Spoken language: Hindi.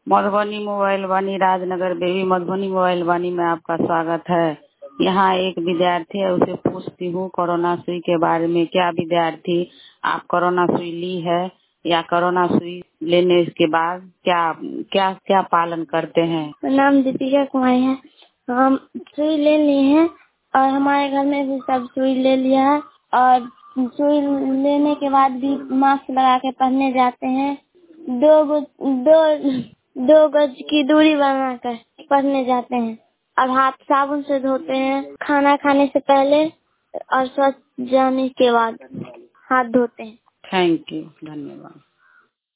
Madhubani mobile Vani Rajnagar baby Madhubani mobile Vani में आपका स्वागत है। यहाँ एक विद्यार्थी है, उसे पूछती हूँ कोरोना सुई के बारे में। क्या विद्यार्थी आप कोरोना सुई ली है या कोरोना सुई लेने के बाद क्या क्या क्या पालन करते हैं? मेरा नाम दीपिका कुमारी है। हम सुई ले लिए हैं और हमारे घर में भी सब सुई ले लिया है और सुई लेने के बाद भी मास्क लगा के पढ़ने जाते हैं। दो गज की दूरी बनाकर पढ़ने जाते हैं और हाथ साबुन से धोते हैं। खाना खाने से पहले और स्वस्थ जाने के बाद हाथ धोते हैं। थैंक यू, धन्यवाद।